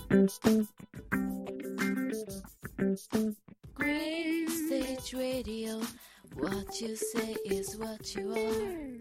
Green Stage Radio, what you say is what you are.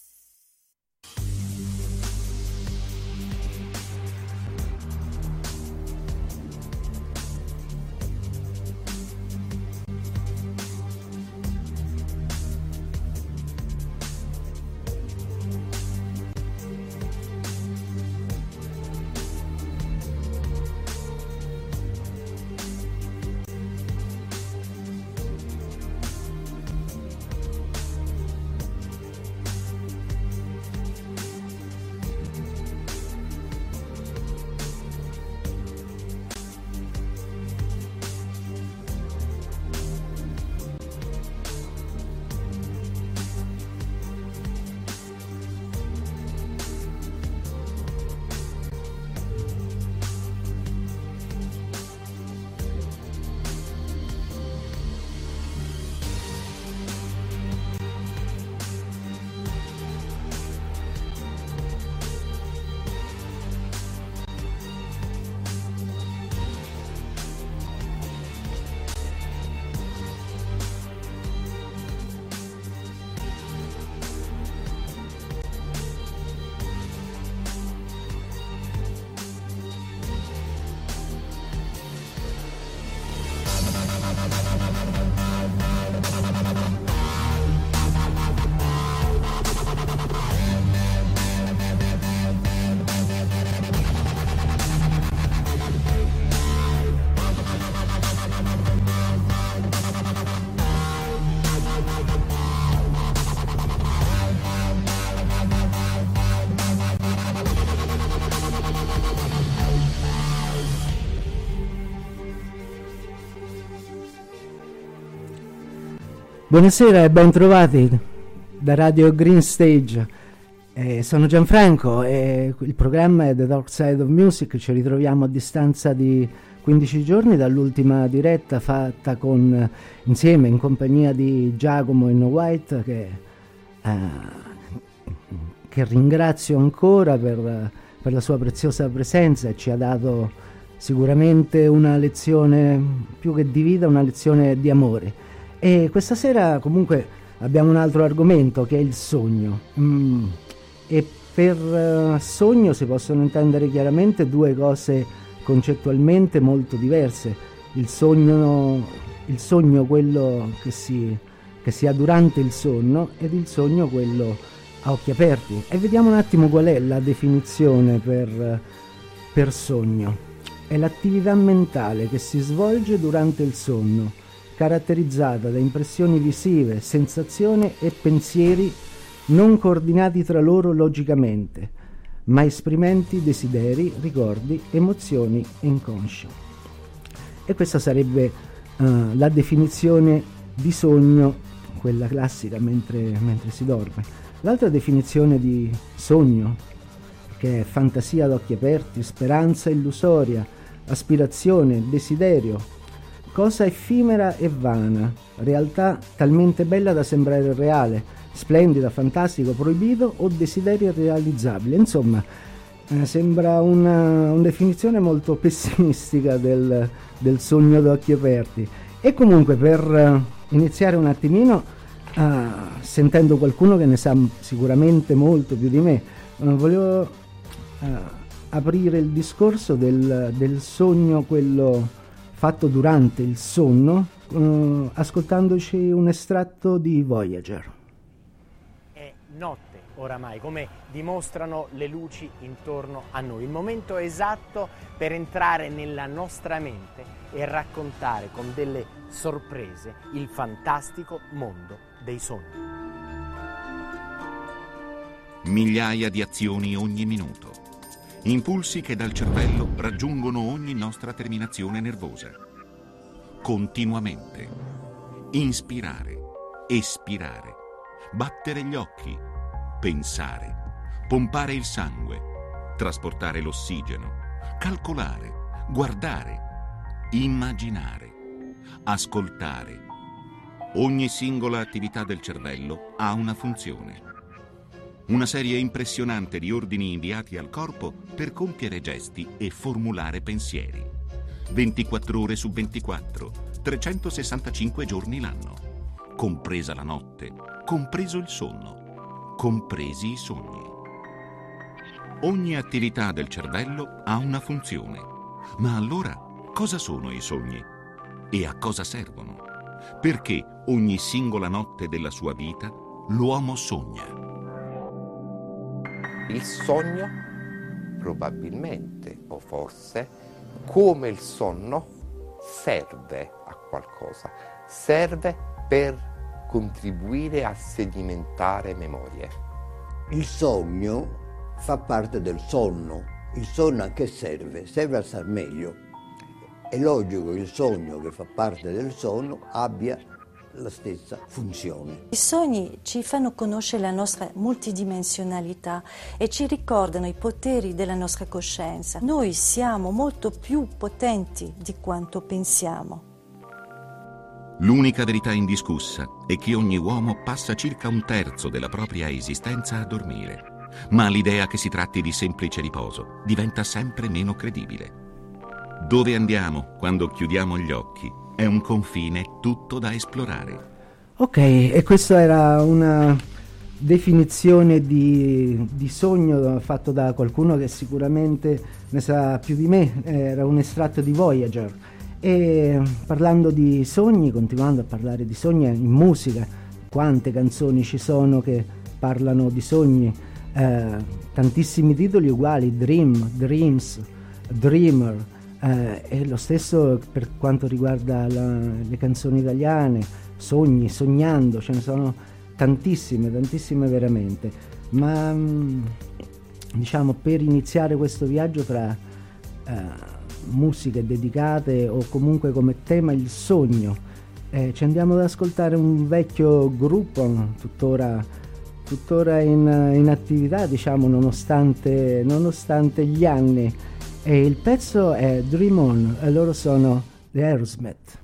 Buonasera e ben trovati da Radio Green Stage. Sono Gianfranco e il programma è The Dark Side of Music. Ci ritroviamo a distanza di 15 giorni dall'ultima diretta fatta insieme in compagnia di Giacomo e No White, che ringrazio ancora per la sua preziosa presenza, e ci ha dato sicuramente una lezione più che di vita, una lezione di amore. E questa sera comunque abbiamo un altro argomento, che è il sogno. E per sogno si possono intendere chiaramente due cose concettualmente molto diverse: il sogno quello che si ha durante il sonno, ed il sogno quello a occhi aperti. E vediamo un attimo qual è la definizione per sogno. È l'attività mentale che si svolge durante il sonno, caratterizzata da impressioni visive, sensazioni e pensieri non coordinati tra loro logicamente, ma esprimenti desideri, ricordi, emozioni inconsci. E questa sarebbe la definizione di sogno, quella classica mentre si dorme. L'altra definizione di sogno, che è fantasia ad occhi aperti, speranza illusoria, aspirazione, desiderio, cosa effimera e vana, realtà talmente bella da sembrare reale, splendida, fantastico, proibito o desiderio irrealizzabile. Insomma, sembra una definizione molto pessimistica del sogno d'occhi aperti. E comunque, per iniziare un attimino, sentendo qualcuno che ne sa sicuramente molto più di me, volevo aprire il discorso del sogno, quello fatto durante il sonno, ascoltandoci un estratto di Voyager. È notte oramai, come dimostrano le luci intorno a noi, il momento esatto per entrare nella nostra mente e raccontare con delle sorprese il fantastico mondo dei sogni. Migliaia di azioni ogni minuto. Impulsi che dal cervello raggiungono ogni nostra terminazione nervosa. Continuamente. Inspirare, espirare, battere gli occhi, pensare, pompare il sangue, trasportare l'ossigeno, calcolare, guardare, immaginare, ascoltare. Ogni singola attività del cervello ha una funzione. una serie impressionante di ordini inviati al corpo per compiere gesti e formulare pensieri. 24 ore su 24, 365 giorni l'anno, compresa la notte, compreso il sonno, compresi i sogni. Ogni attività del cervello ha una funzione. Ma allora cosa sono i sogni? E a cosa servono? Perché ogni singola notte della sua vita l'uomo sogna? Il sogno, probabilmente o forse, come il sonno, serve a qualcosa, serve per contribuire a sedimentare memorie. Il sogno fa parte del sonno. Il sonno a che serve? Serve a star meglio. È logico che il sogno che fa parte del sonno abbia la stessa funzione. I sogni ci fanno conoscere la nostra multidimensionalità e ci ricordano i poteri della nostra coscienza. Noi siamo molto più potenti di quanto pensiamo. L'unica verità indiscussa è che ogni uomo passa circa un terzo della propria esistenza a dormire, ma l'idea che si tratti di semplice riposo diventa sempre meno credibile. Dove andiamo quando chiudiamo gli occhi è un confine tutto da esplorare. Ok, e questa era una definizione di sogno fatto da qualcuno che sicuramente ne sa più di me, era un estratto di Voyager. E parlando di sogni, continuando a parlare di sogni in musica, quante canzoni ci sono che parlano di sogni, tantissimi titoli uguali, Dream, Dreams, Dreamer, e lo stesso per quanto riguarda le canzoni italiane, Sogni, Sognando, ce ne sono tantissime veramente, ma diciamo per iniziare questo viaggio tra musiche dedicate o comunque come tema il sogno, ci andiamo ad ascoltare un vecchio gruppo tuttora in attività, diciamo, nonostante gli anni, e il pezzo è Dream On e loro sono The Aerosmith.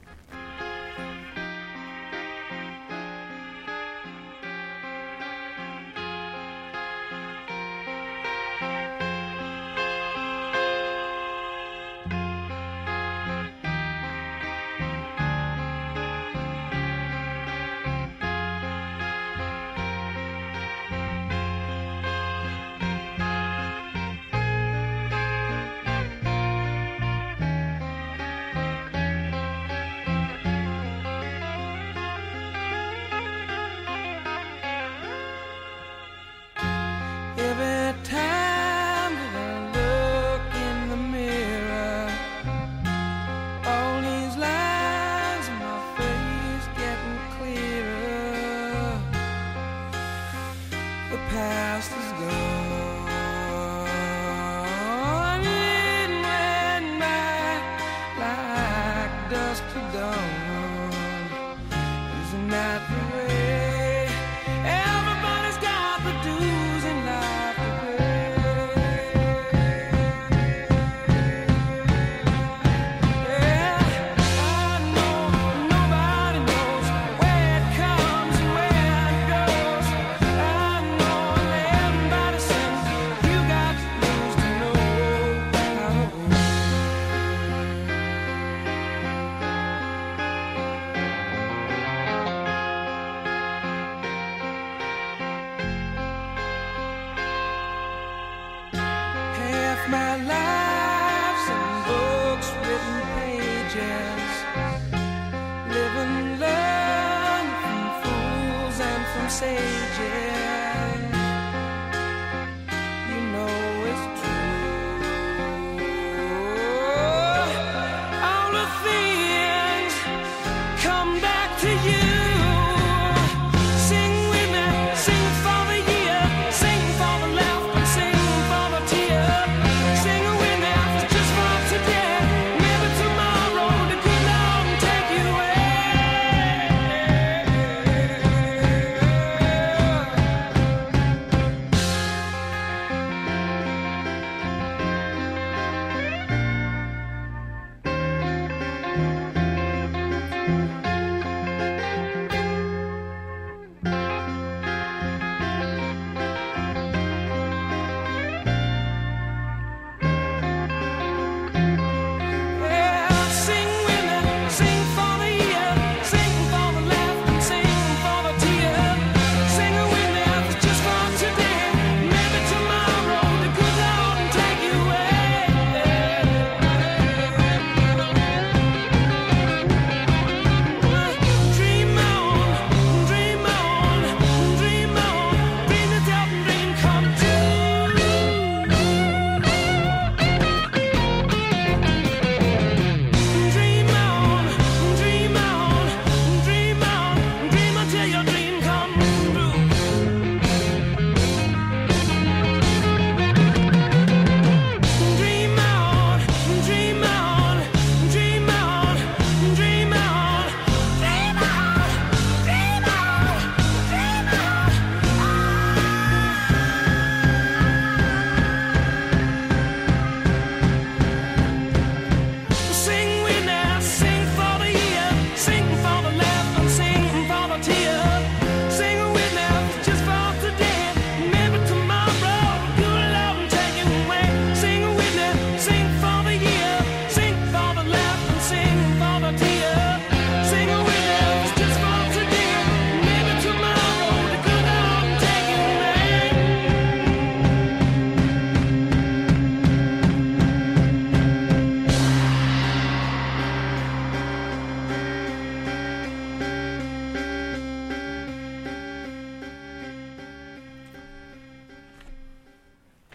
My life's in books, written pages. Live and learn from fools and from sages. You know it's true. All the things come back to you. Sing with me, sing for the year, sing for the laugh and sing for the tear.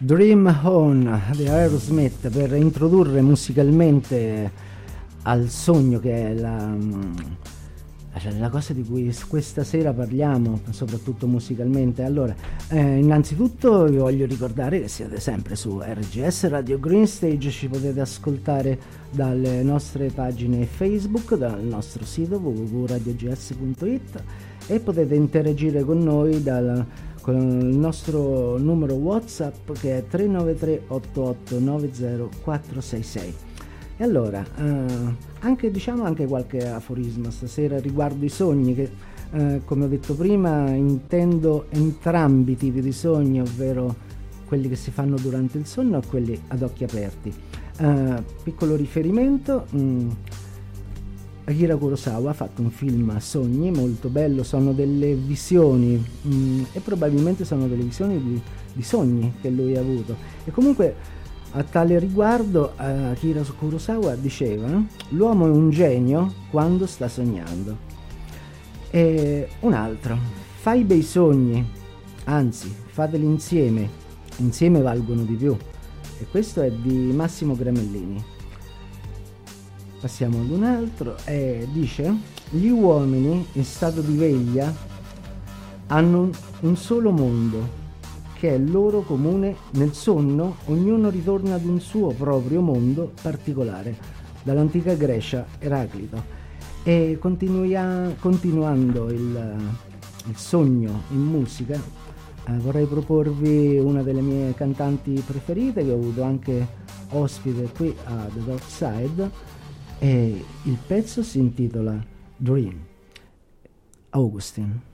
Dream On di Aerosmith, per introdurre musicalmente al sogno, che è la cosa di cui questa sera parliamo, soprattutto musicalmente. Allora, innanzitutto vi voglio ricordare che siete sempre su RGS Radio Green Stage, ci potete ascoltare dalle nostre pagine Facebook, dal nostro sito www.radiogs.it, e potete interagire con noi con il nostro numero WhatsApp, che è 393 88 90 466. E allora, anche qualche aforisma stasera riguardo i sogni, che come ho detto prima intendo entrambi i tipi di sogni, ovvero quelli che si fanno durante il sonno e quelli ad occhi aperti. Piccolo riferimento, Akira Kurosawa ha fatto un film a sogni molto bello, sono delle visioni e probabilmente sono delle visioni di sogni che lui ha avuto. E comunque, a tale riguardo, Akira Kurosawa diceva: l'uomo è un genio quando sta sognando. E un altro: fai bei sogni, anzi fateli insieme valgono di più. E questo è di Massimo Gramellini. Passiamo ad un altro, dice: gli uomini in stato di veglia hanno un solo mondo, che è loro comune. Nel sonno ognuno ritorna ad un suo proprio mondo particolare. Dall'antica Grecia, Eraclito. E continuando il sogno in musica, vorrei proporvi una delle mie cantanti preferite, che ho avuto anche ospite qui a The Dark Side, e il pezzo si intitola Dream. Augustine.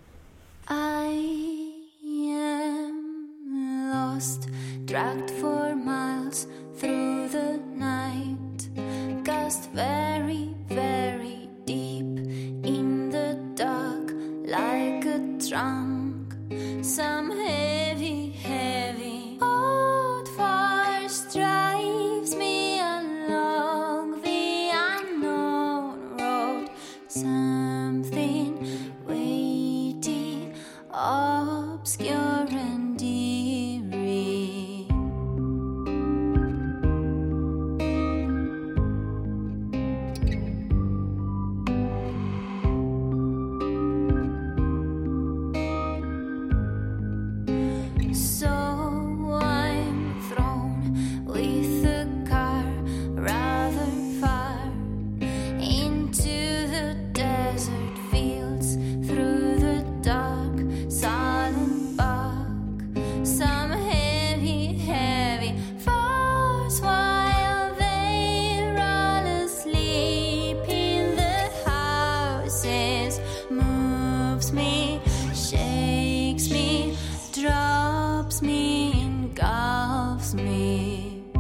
Lost, dragged for miles through the night, cast very, very deep in the dark, like a trunk. Some heavy, heavy old force drives me along the unknown road. Something weighty, obscure and eerie. So I'm thrown with the car rather far into the desert fields, through the dark, silent bog. Some heavy, heavy force, while they're all asleep in the houses, moves me, shakes me, drops me, engulfs me.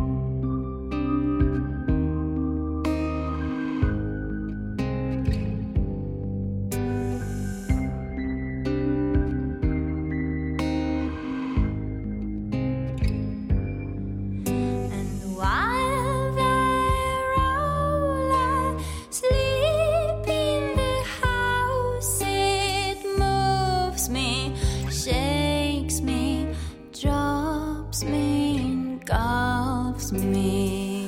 And while they're all asleep in the house, it moves me, shakes me, drops me, engulfs me.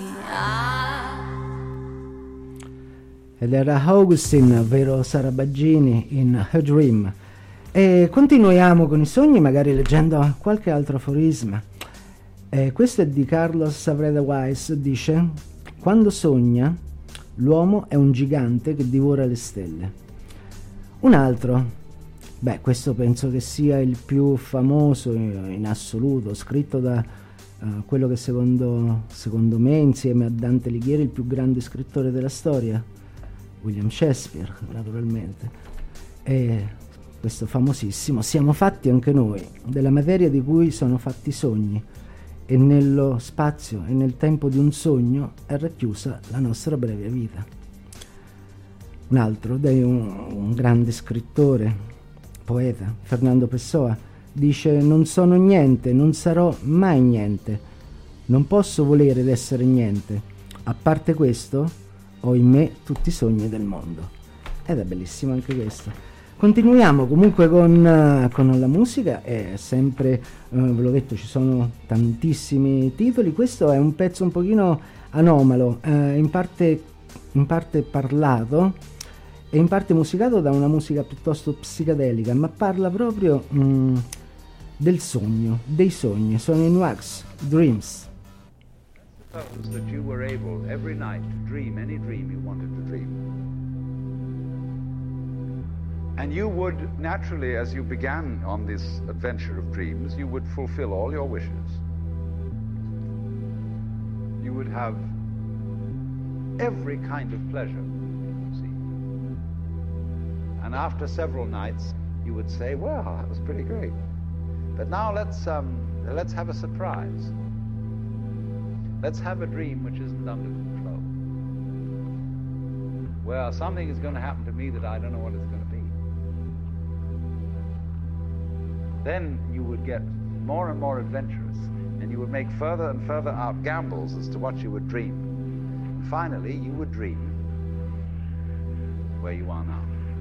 Ed era Augustine, ovvero Sara Baggini, in A Dream. E continuiamo con i sogni, magari leggendo qualche altro aforisma. Questo è di Carlos Savreda Weiss, dice: quando sogna, l'uomo è un gigante che divora le stelle. Un altro, questo penso che sia il più famoso in assoluto, scritto da quello che secondo me, insieme a Dante Alighieri, il più grande scrittore della storia, William Shakespeare, naturalmente. E questo famosissimo: siamo fatti anche noi della materia di cui sono fatti i sogni, e nello spazio e nel tempo di un sogno è racchiusa la nostra breve vita. Un altro, un grande scrittore, poeta, Fernando Pessoa, dice: non sono niente, non sarò mai niente, non posso volere d'essere niente, a parte questo ho in me tutti i sogni del mondo. Ed è bellissimo anche questo. Continuiamo comunque con la musica, e sempre, ve l'ho detto, ci sono tantissimi titoli. Questo è un pezzo un pochino anomalo, in parte parlato e in parte musicato da una musica piuttosto psichedelica, ma parla proprio del sogno, dei sogni. Sono in Wax, Dreams. Suppose that you were able every night to dream any dream you wanted to dream. And you would naturally, as you began on this adventure of dreams, you would fulfill all your wishes. You would have every kind of pleasure, you see. And after several nights, you would say, well, that was pretty great. But now let's have a surprise. Let's have a dream which isn't under control. Well, something is going to happen to me that I don't know what it's going to be. Then you would get more and more adventurous, and you would make further and further out gambles as to what you would dream. And finally, you would dream where you are now.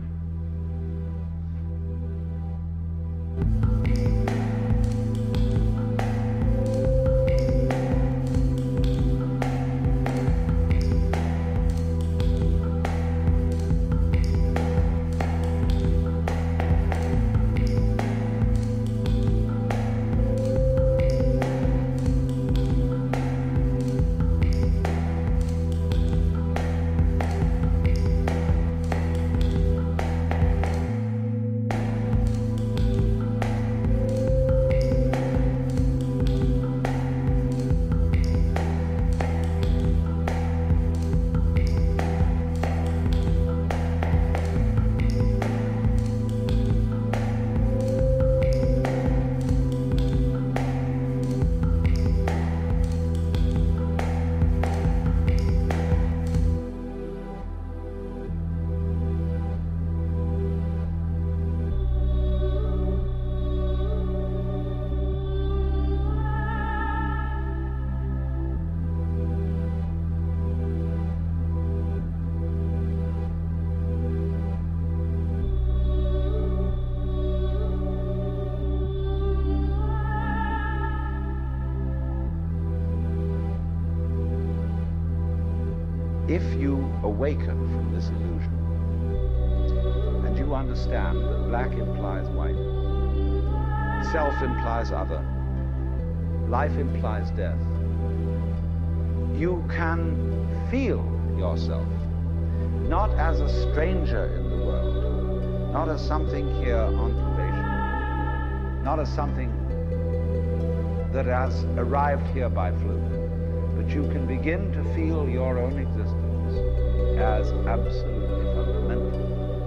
If you awaken from this illusion and you understand that black implies white, self implies other, life implies death, you can feel yourself not as a stranger in the world, not as something here on probation, not as something that has arrived here by fluke, but you can begin to feel your own existence as absolutely fundamental.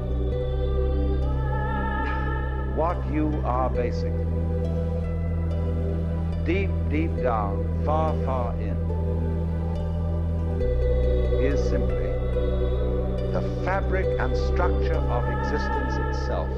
What you are basically, deep, deep down, far, far in, is simply the fabric and structure of existence itself.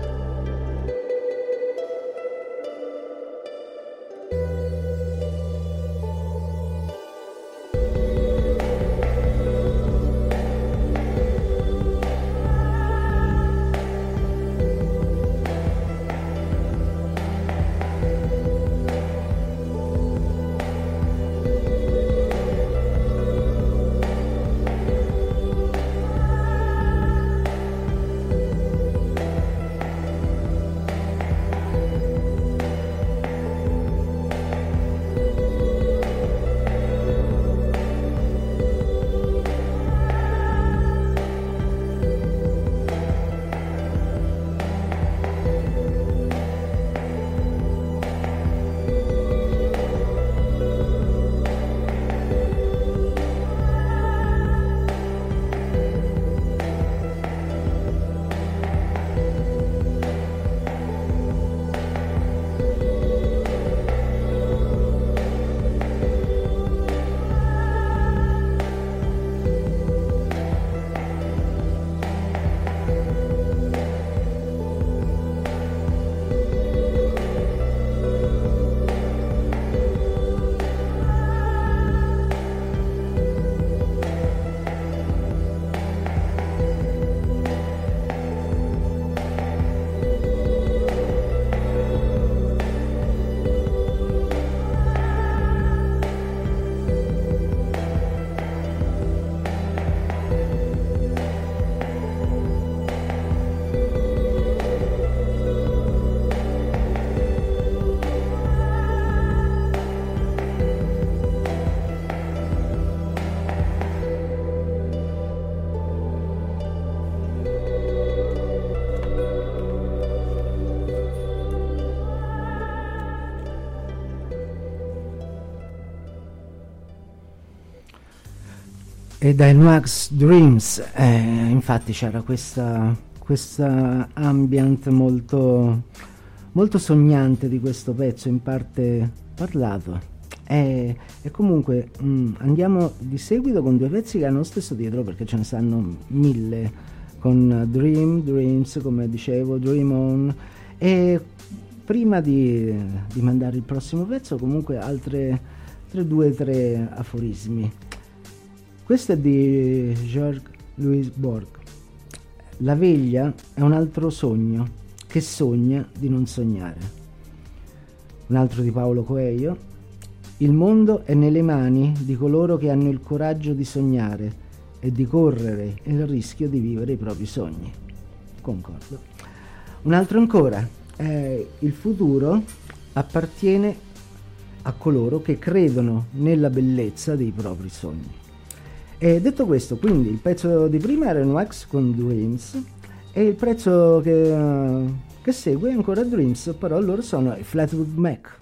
E dai Nuax Dreams, infatti c'era questa ambient molto, molto sognante di questo pezzo, in parte parlato. E comunque andiamo di seguito con due pezzi che hanno lo stesso titolo, perché ce ne stanno 1000, con Dreams, come dicevo, Dream On. E prima di mandare il prossimo pezzo, comunque altre 2-3 aforismi. Questo è di Georges-Louis Borges. La veglia è un altro sogno che sogna di non sognare. Un altro di Paolo Coelho. Il mondo è nelle mani di coloro che hanno il coraggio di sognare e di correre il rischio di vivere i propri sogni. Concordo. Un altro ancora. Il futuro appartiene a coloro che credono nella bellezza dei propri sogni. E detto questo, quindi il pezzo di prima era Nuax con Dreams e il pezzo che segue è ancora Dreams, però loro sono i Fleetwood Mac.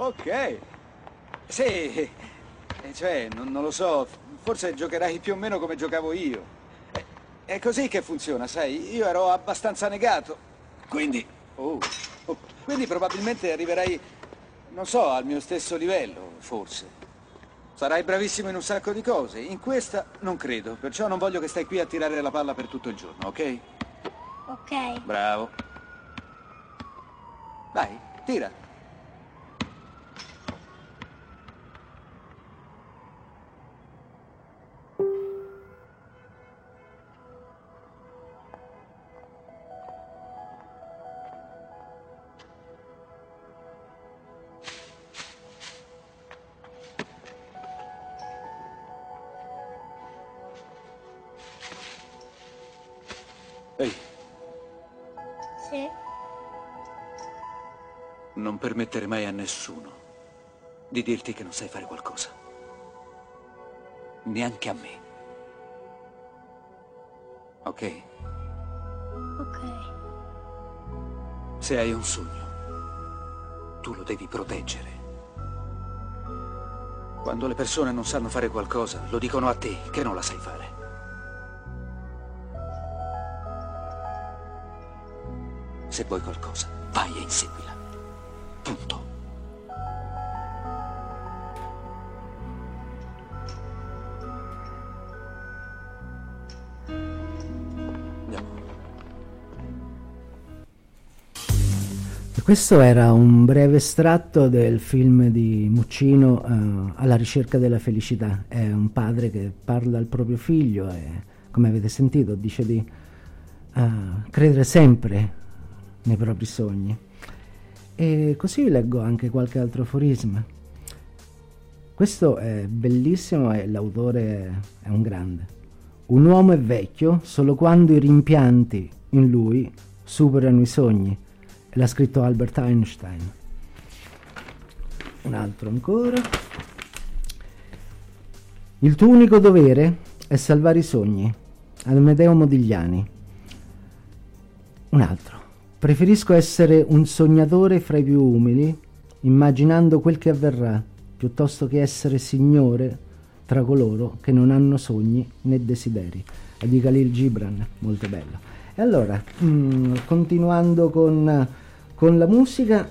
Ok. Sì, cioè, non lo so, forse giocherai più o meno come giocavo io. È così che funziona, sai? Io ero abbastanza negato, quindi... quindi probabilmente arriverai, non so, al mio stesso livello, forse. Sarai bravissimo in un sacco di cose. In questa non credo, perciò non voglio che stai qui a tirare la palla per tutto il giorno, ok? Ok. Bravo. Vai, tira. Ehi. Sì. Non permettere mai a nessuno di dirti che non sai fare qualcosa. Neanche a me. Ok? Ok. Se hai un sogno, tu lo devi proteggere. Quando le persone non sanno fare qualcosa, lo dicono a te che non la sai fare. Se vuoi qualcosa, vai e inseguila. Punto. Andiamo. E questo era un breve estratto del film di Muccino, Alla ricerca della felicità. È un padre che parla al proprio figlio e, come avete sentito, dice di credere sempre nei propri sogni. E così vi leggo anche qualche altro aforisma. Questo è bellissimo e l'autore è un grande. Un uomo è vecchio solo quando i rimpianti in lui superano i sogni. E l'ha scritto Albert Einstein. Un altro ancora. Il tuo unico dovere è salvare i sogni. Amedeo Modigliani. Un altro. Preferisco essere un sognatore fra i più umili, immaginando quel che avverrà, piuttosto che essere signore tra coloro che non hanno sogni né desideri. È di Khalil Gibran, molto bello. E allora, continuando con la musica,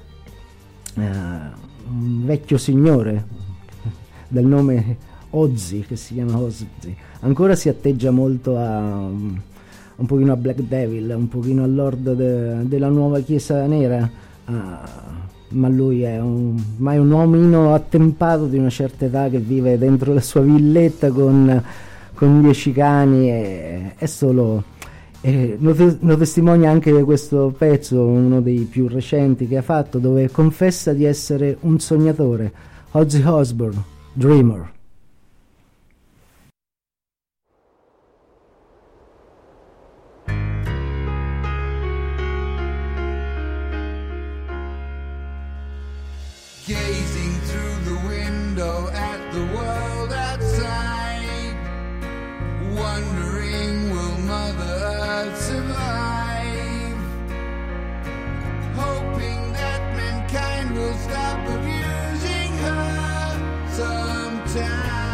un vecchio signore dal nome Ozzy, che si chiama Ozzy, ancora si atteggia molto a... un pochino a Black Devil, un pochino al Lord della nuova Chiesa Nera, ma lui è ormai un uomino attempato di una certa età che vive dentro la sua villetta con 10 cani e è solo... lo testimonia anche questo pezzo, uno dei più recenti che ha fatto, dove confessa di essere un sognatore. Ozzy Osbourne, Dreamer. Gazing through the window at the world outside, wondering will Mother Earth survive, hoping that mankind will stop abusing her sometime.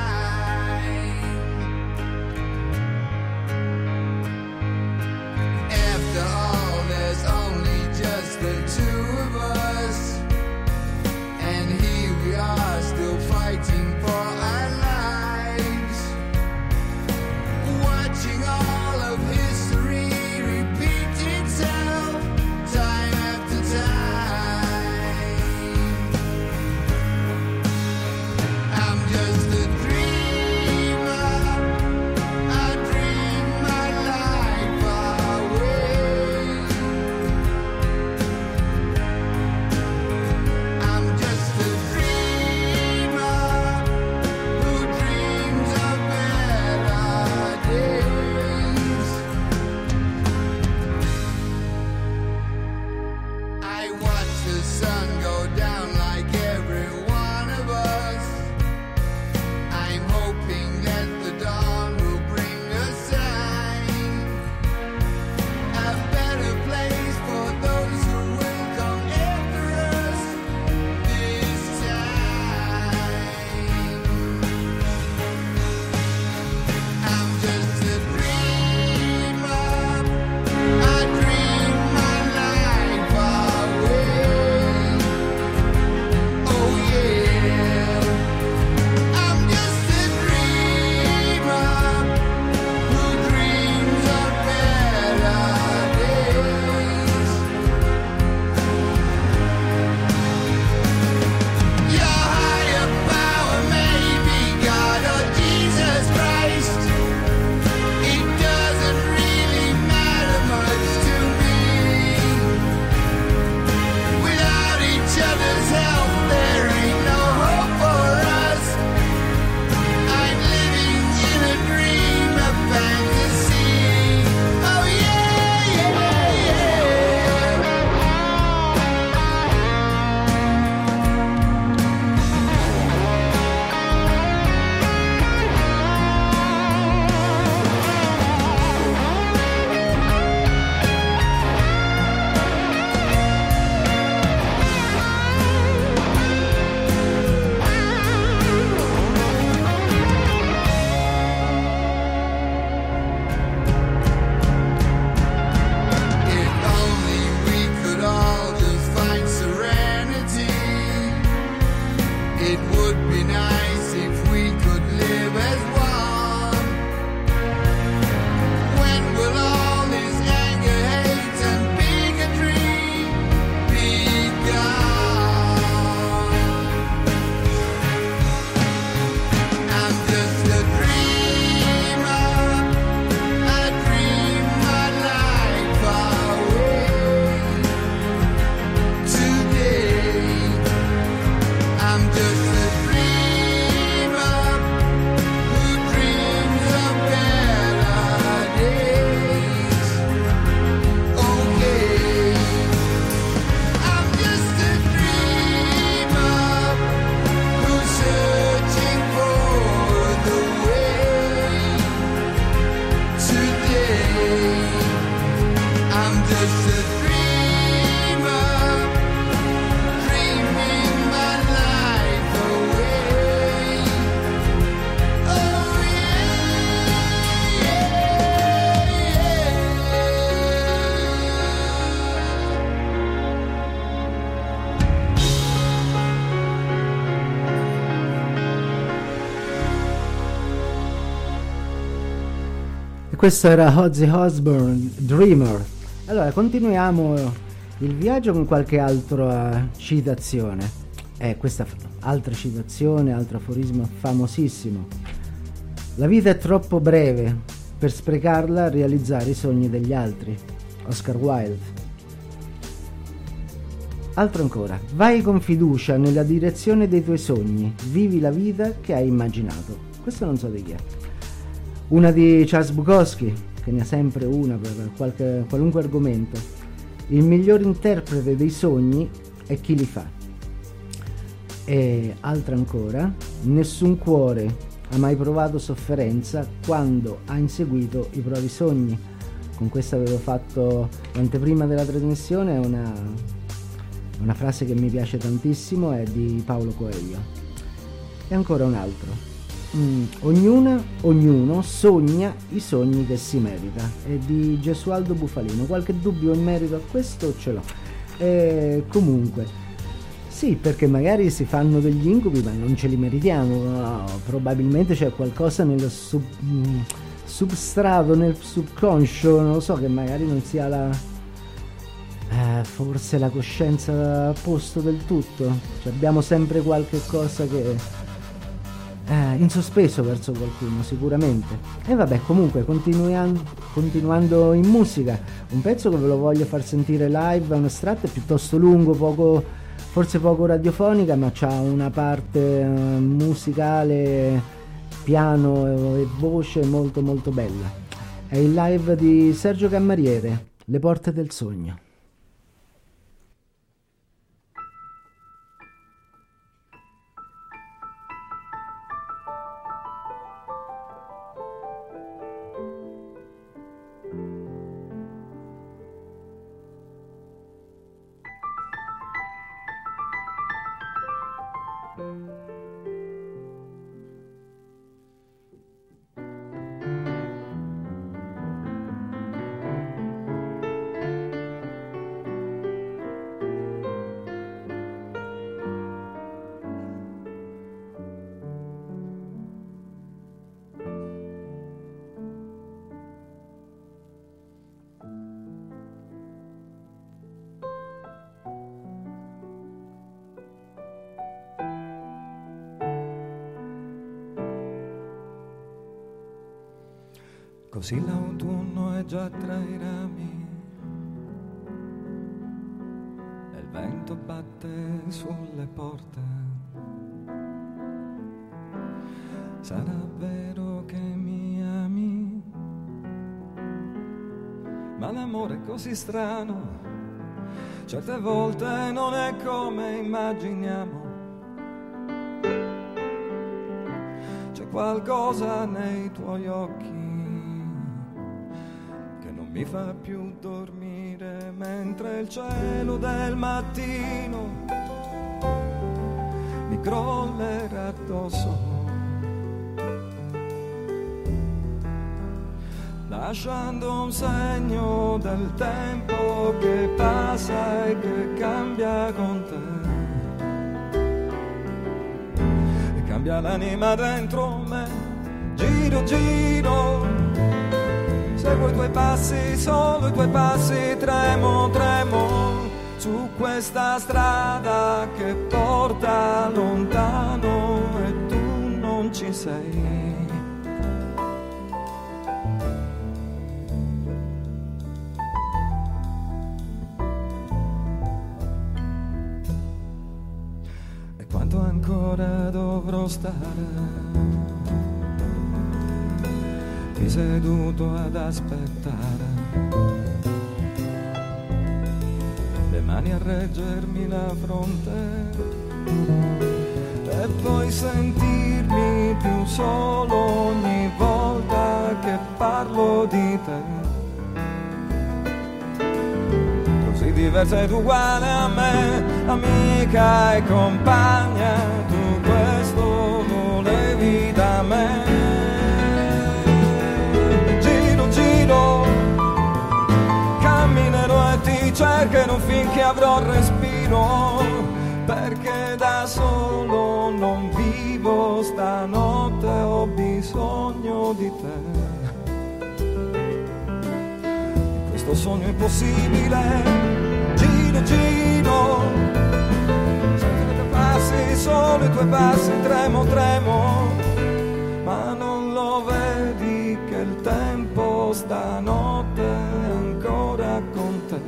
After all, there's only just the two of us, and here we are still fighting for our Questo era Ozzy Osbourne, Dreamer. Allora, continuiamo il viaggio con qualche altra citazione. Questa altra citazione, altro aforismo famosissimo. La vita è troppo breve per sprecarla a realizzare i sogni degli altri. Oscar Wilde. Altro ancora. Vai con fiducia nella direzione dei tuoi sogni. Vivi la vita che hai immaginato. Questo non so di chi è. Una di Charles Bukowski, che ne ha sempre una per qualunque argomento. Il miglior interprete dei sogni è chi li fa. E altra ancora. Nessun cuore ha mai provato sofferenza quando ha inseguito i propri sogni. Con questa avevo fatto l'anteprima della trasmissione, una frase che mi piace tantissimo, è di Paolo Coelho. E ancora un altro. Ognuno sogna i sogni che si merita, è di Gesualdo Bufalino. Qualche dubbio in merito a questo ce l'ho. Comunque sì, perché magari si fanno degli incubi ma non ce li meritiamo, no? Probabilmente c'è qualcosa nello substrato, nel subconscio, non lo so, che magari non sia forse la coscienza a posto del tutto. Cioè, abbiamo sempre qualche cosa che in sospeso verso qualcuno, sicuramente. E vabbè, comunque continuando in musica, un pezzo che ve lo voglio far sentire live, è un estratto piuttosto lungo, forse poco radiofonica, ma c'ha una parte musicale, piano e voce molto molto bella. È il live di Sergio Cammariere, Le porte del sogno. Così l'autunno è già tra i rami e il vento batte sulle porte. Sarà vero che mi ami, ma l'amore è così strano, certe volte non è come immaginiamo. C'è qualcosa nei tuoi occhi mi fa più dormire, mentre il cielo del mattino mi crollerà addosso, lasciando un segno del tempo che passa e che cambia con te, e cambia l'anima dentro me. Giro, giro, seguo i tuoi passi, solo i tuoi passi, tremo, tremo, su questa strada che porta lontano e tu non ci sei. E quanto ancora dovrò stare seduto ad aspettare, le mani a reggermi la fronte, e poi sentirmi più solo ogni volta che parlo di te. Così diversa ed uguale a me, amica e compagna, tu questo volevi da me. Camminerò e ti cercherò finché avrò respiro, perché da solo non vivo, stanotte ho bisogno di te. sto sogno impossibile. Gino, Gino, senti i tuoi passi, solo i tuoi passi, tremo, tremo, ma non lo vedi che il tempo stanotte è ancora con te.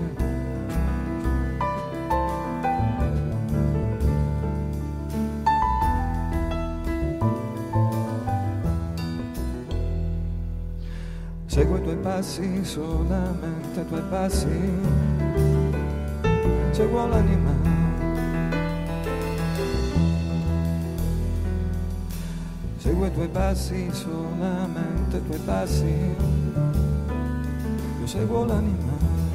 Seguo i tuoi passi, solamente i tuoi passi, seguo l'anima. Seguo i tuoi passi, solamente i tuoi passi, io seguo l'anima.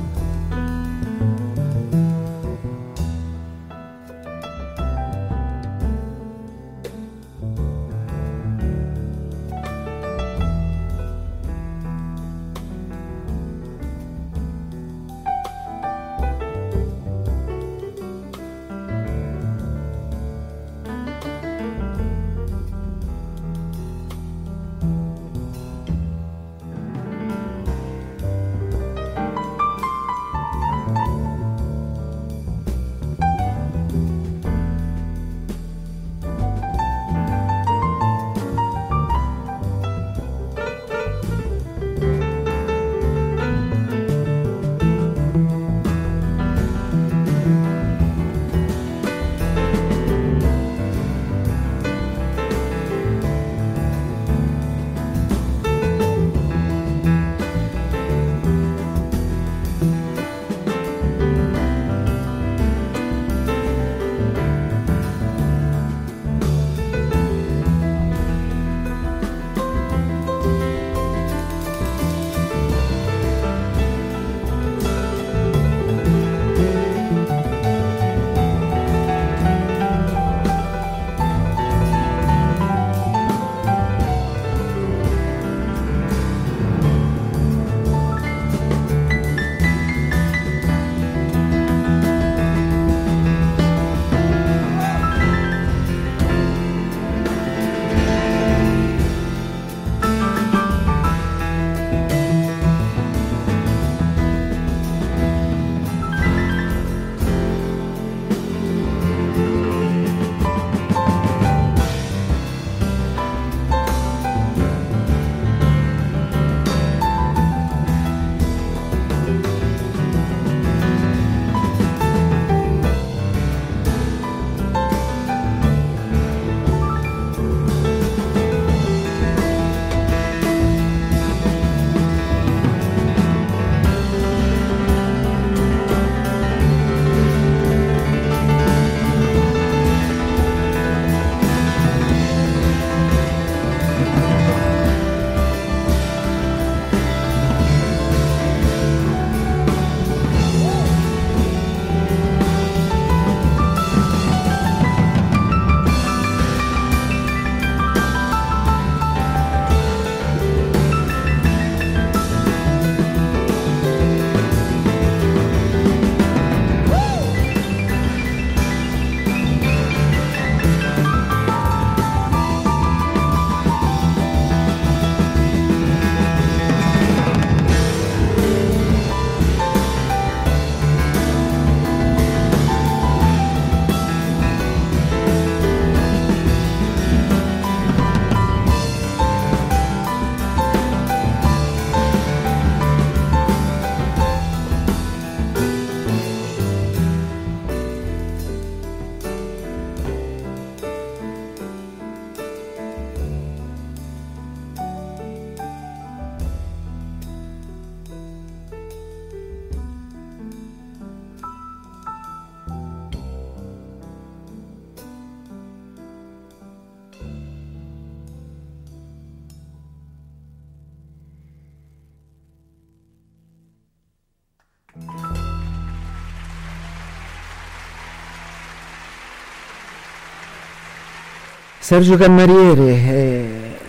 Sergio Cammariere,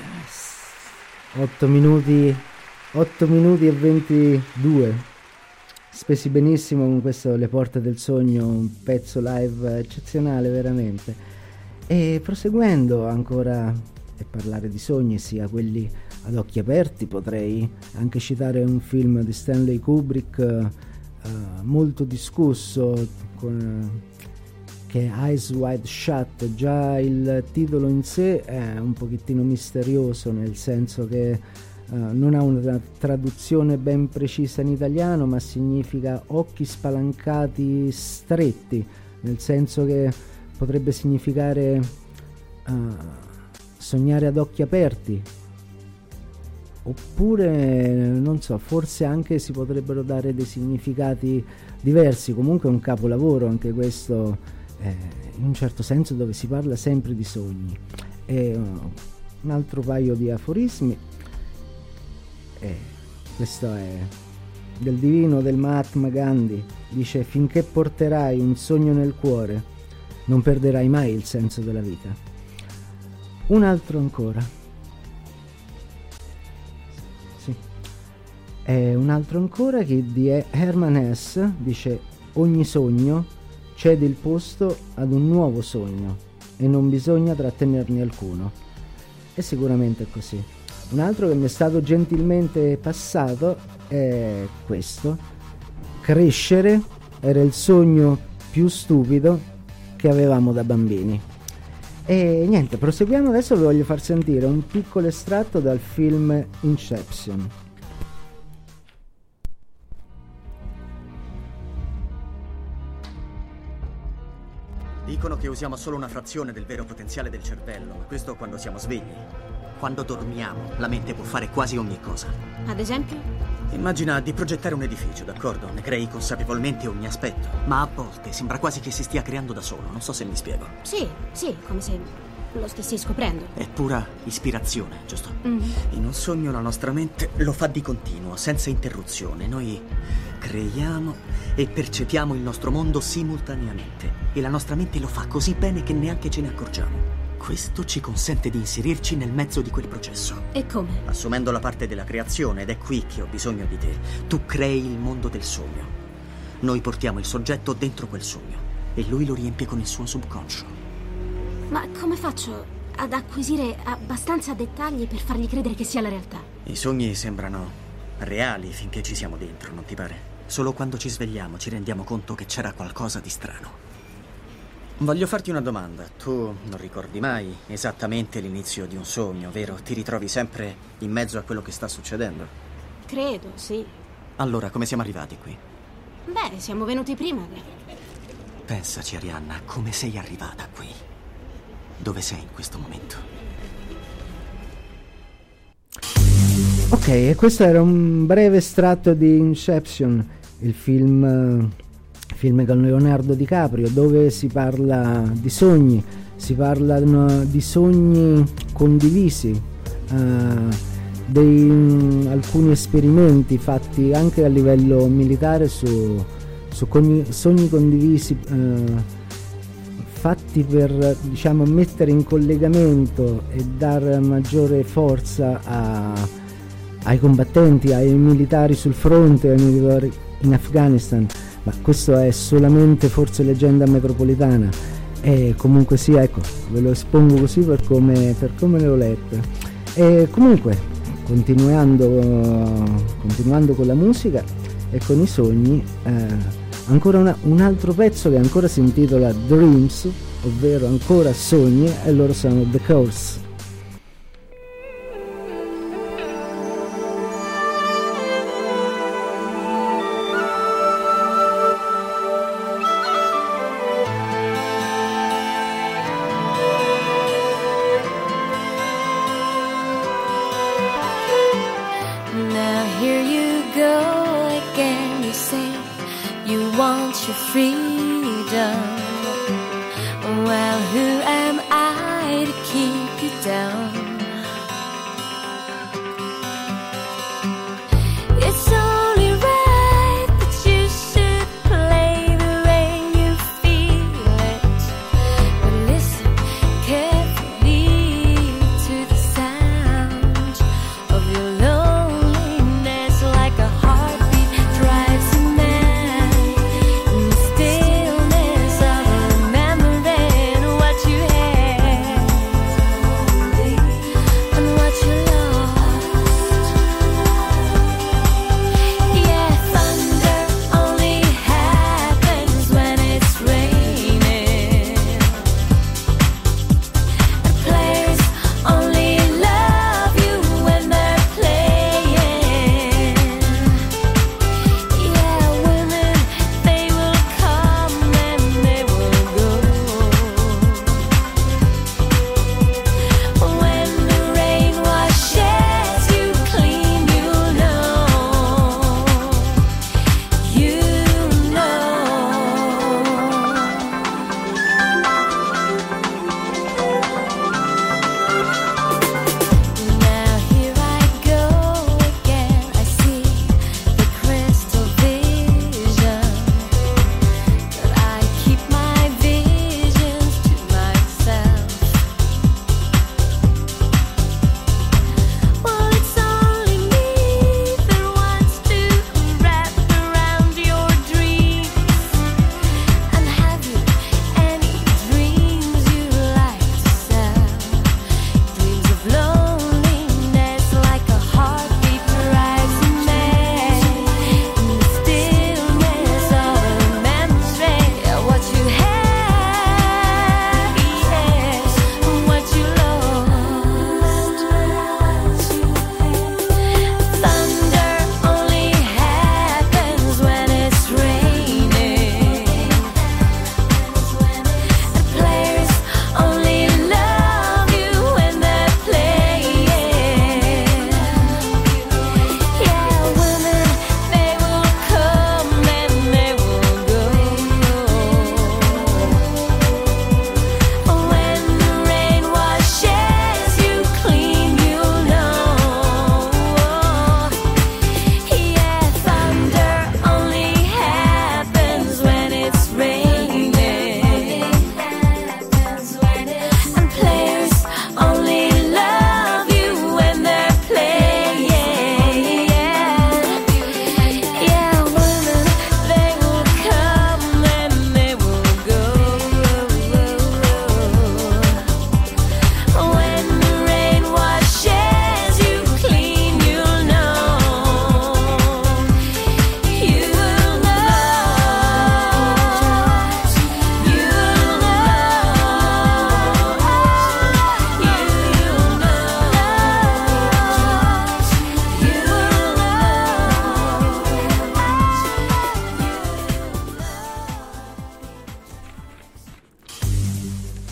8 minuti e 22, spesi benissimo con questo Le Porte del Sogno, un pezzo live eccezionale veramente. E proseguendo ancora e parlare di sogni, sia quelli ad occhi aperti. Potrei anche citare un film di Stanley Kubrick molto discusso che è Eyes Wide Shut. Già il titolo in sé è un pochettino misterioso, nel senso che non ha una traduzione ben precisa in italiano, ma significa occhi spalancati stretti, nel senso che potrebbe significare sognare ad occhi aperti, oppure non so, forse anche si potrebbero dare dei significati diversi. Comunque è un capolavoro anche questo, in un certo senso, dove si parla sempre di sogni. E un altro paio di aforismi, questo è del divino del Mahatma Gandhi, dice: finché porterai un sogno nel cuore non perderai mai il senso della vita. Un altro ancora, sì, è un altro ancora che di Hermann Hesse, dice: ogni sogno cede il posto ad un nuovo sogno e non bisogna trattenerne alcuno. E sicuramente è così. Un altro che mi è stato gentilmente passato è questo: crescere era il sogno più stupido che avevamo da bambini. E niente, proseguiamo. Adesso vi voglio far sentire un piccolo estratto dal film Inception. Dicono che usiamo solo una frazione del vero potenziale del cervello, ma questo quando siamo svegli. Quando dormiamo, la mente può fare quasi ogni cosa. Ad esempio? Immagina di progettare un edificio, d'accordo? Ne crei consapevolmente ogni aspetto, ma a volte sembra quasi che si stia creando da solo, non so se mi spiego. Sì, come se lo stessi scoprendo. È pura ispirazione, giusto? In un sogno la nostra mente lo fa di continuo, senza interruzione. Noi creiamo e percepiamo il nostro mondo simultaneamente e la nostra mente lo fa così bene che neanche ce ne accorgiamo. Questo ci consente di inserirci nel mezzo di quel processo. E come? Assumendo la parte della creazione, ed è qui che ho bisogno di te. Tu crei il mondo del sogno. Noi portiamo il soggetto dentro quel sogno e lui lo riempie con il suo subconscio. Ma come faccio ad acquisire abbastanza dettagli per fargli credere che sia la realtà? I sogni sembrano reali finché ci siamo dentro, non ti pare? Solo quando ci svegliamo ci rendiamo conto che c'era qualcosa di strano. Voglio farti una domanda. Tu non ricordi mai esattamente l'inizio di un sogno, vero? Ti ritrovi sempre in mezzo a quello che sta succedendo? Credo, sì. Allora, come siamo arrivati qui? Beh, siamo venuti prima. Pensaci, Arianna, come sei arrivata qui? Dove sei in questo momento? Ok, e questo era un breve estratto di Inception, il film con Leonardo DiCaprio, dove si parla di sogni, si parlano di sogni condivisi, alcuni esperimenti fatti anche a livello militare su sogni condivisi, fatti per, diciamo, mettere in collegamento e dare maggiore forza ai combattenti, ai militari sul fronte, ai militari in Afghanistan. Ma questo è solamente forse leggenda metropolitana, e comunque sia, ecco, ve lo espongo così per come le ho lette. E comunque, continuando con la musica e con i sogni, ancora un altro pezzo che ancora si intitola Dreams, ovvero ancora sogni, e loro sono The Course. Stillness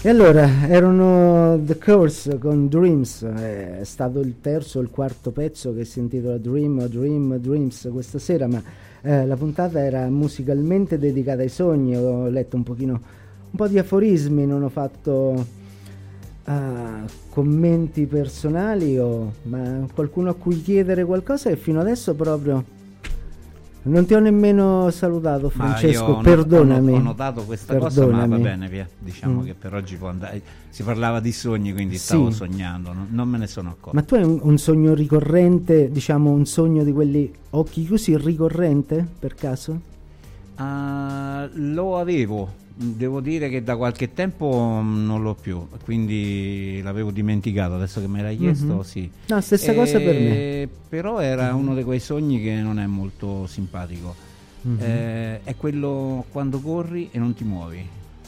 E allora erano The Curse con Dreams, è stato il terzo o il quarto pezzo che si intitola Dreams questa sera, ma la puntata era musicalmente dedicata ai sogni. Ho letto un po' di aforismi, non ho fatto commenti personali, ma qualcuno a cui chiedere qualcosa, e fino adesso proprio non ti ho nemmeno salutato, Francesco, perdonami. Ho notato questa cosa, ma va bene, via. Diciamo che per oggi può andare. Si parlava di sogni, quindi stavo sognando, non me ne sono accorto. Ma tu hai un sogno ricorrente, diciamo un sogno di quelli occhi chiusi ricorrente, per caso? Lo avevo. Devo dire che da qualche tempo non l'ho più, quindi l'avevo dimenticato. Adesso che me l'hai chiesto, sì. No, stessa cosa per me. Però era uno di quei sogni che non è molto simpatico. È quello quando corri e non ti muovi.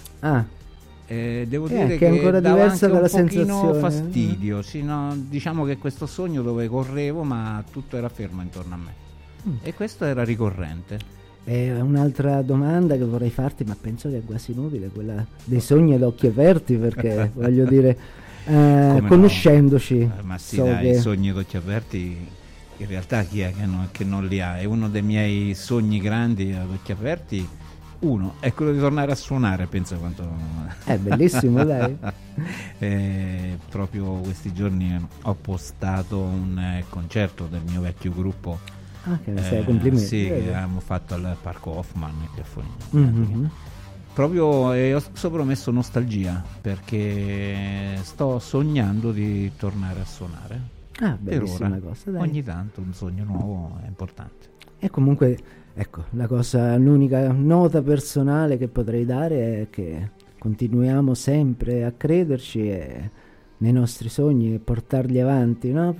Devo dire che è ancora diversa dalla sensazione. Un pochino fastidio. Sì, no, diciamo che questo sogno dove correvo ma tutto era fermo intorno a me. E questo era ricorrente. E un'altra domanda che vorrei farti, ma penso che è quasi inutile, quella dei sogni ad occhi aperti, perché voglio dire, conoscendoci, ma sì, dai, i sogni ad occhi aperti in realtà chi è che non li ha? È uno dei miei sogni grandi ad occhi aperti. Uno è quello di tornare a suonare, pensa quanto è bellissimo, dai. Proprio questi giorni ho postato un concerto del mio vecchio gruppo. Che ne sei, complimenti. Sì, che abbiamo fatto al Parco Hoffman qui a Foligno. Proprio ho sopra messo nostalgia, perché sto sognando di tornare a suonare. Bellissima per ora. Cosa, dai. Ogni tanto un sogno nuovo è importante. E comunque, ecco, l'unica nota personale che potrei dare è che continuiamo sempre a crederci nei nostri sogni e portarli avanti, no?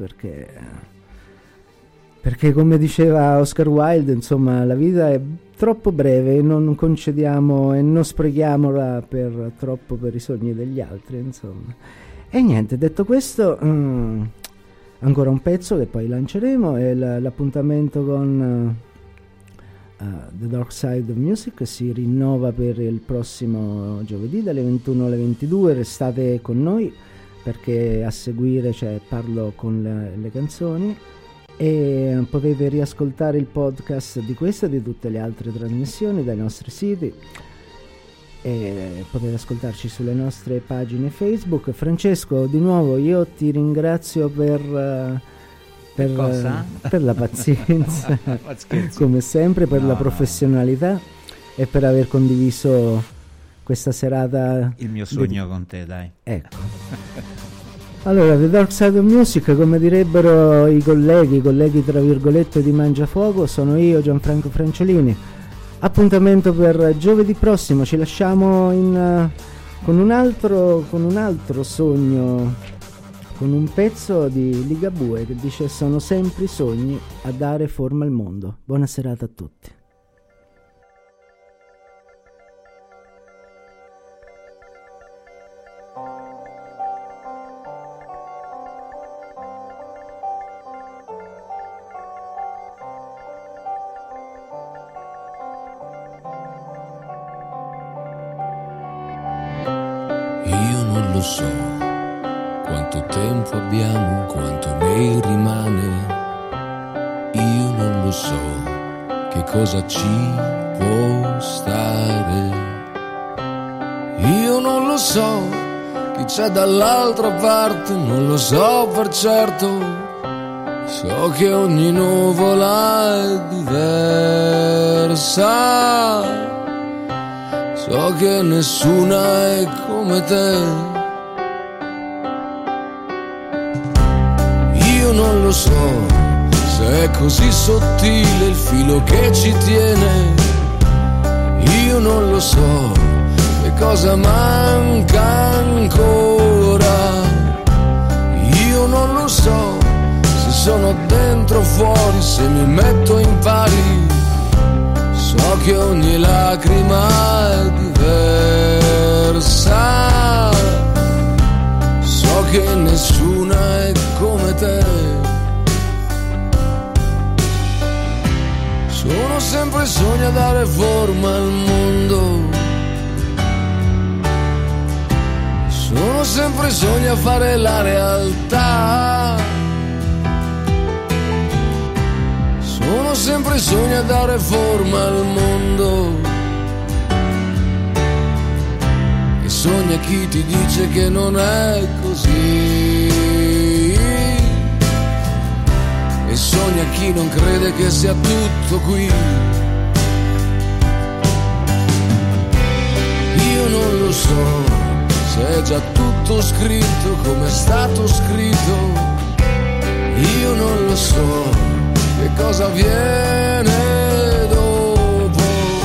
Perché come diceva Oscar Wilde, insomma, la vita è troppo breve e non concediamo e non sprechiamola troppo per i sogni degli altri, insomma. E niente, detto questo, ancora un pezzo che poi lanceremo, e l'appuntamento con The Dark Side of Music si rinnova per il prossimo giovedì dalle 21 alle 22. Restate con noi, perché a seguire parlo con le canzoni, e potete riascoltare il podcast di questa e di tutte le altre trasmissioni dai nostri siti, e potete ascoltarci sulle nostre pagine Facebook. Francesco, di nuovo io ti ringrazio per la pazienza come sempre, per la professionalità e per aver condiviso questa serata, il mio sogno con te, dai. Ecco. Allora, The Dark Side of Music, come direbbero i colleghi tra virgolette di Mangiafuoco, sono io, Gianfranco Franciolini. Appuntamento per giovedì prossimo, ci lasciamo con un altro sogno, con un pezzo di Ligabue che dice: sono sempre i sogni a dare forma al mondo. Buona serata a tutti. Non so quanto tempo abbiamo, quanto ne rimane. Io non lo so che cosa ci può stare. Io non lo so chi c'è dall'altra parte, non lo so per certo. So che ogni nuvola è diversa. So che nessuna è come te. Io non lo so se è così sottile il filo che ci tiene. Io non lo so che cosa manca ancora. Io non lo so se sono dentro o fuori, se mi metto in pari. So che ogni lacrima è diversa. So che nessuna è come te. Sono sempre sogni a dare forma al mondo. Sono sempre sogni a fare la realtà. Sono sempre sogni a dare forma al mondo. E sogna chi ti dice che non è così. E sogna chi non crede che sia tutto qui. Io non lo so se è già tutto scritto come è stato scritto. Io non lo so che cosa avviene dopo.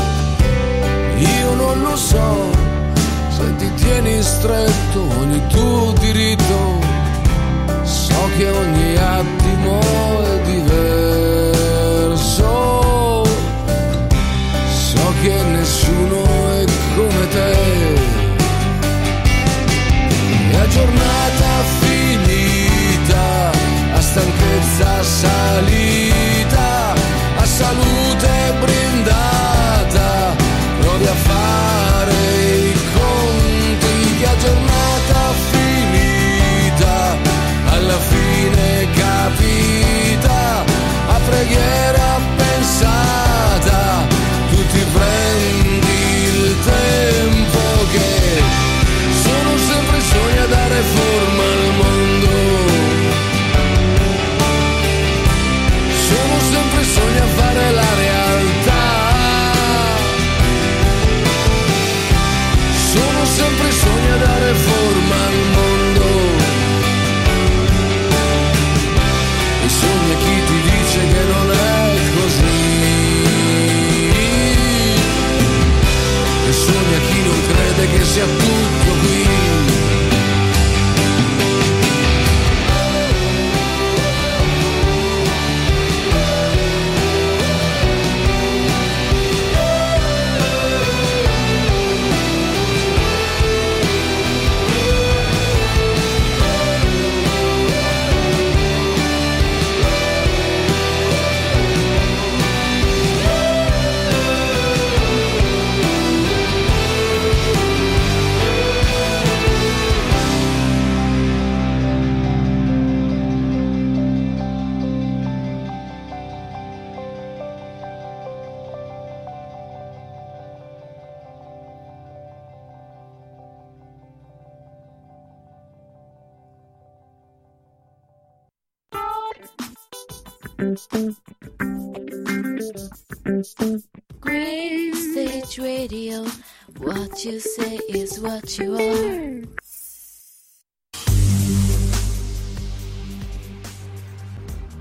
Io non lo so se ti tieni stretto ogni tuo diritto. So che ogni attimo è diverso. So che nessuno è come te. E a giornata finita, a stanchezza salita, a salute brindata, provi a fare i conti. Che a giornata finita, alla fine capita, a preghiera pensata, tu ti prendi il tempo che sono sempre sogni a dare forma al mondo. Sono sempre sogni a fare la realtà. Sono sempre sogni a dare forma al mondo. E sogna chi ti dice che non è così. E sogna chi non crede che sia tutto qui. Green Stage Radio, what you say is what you are.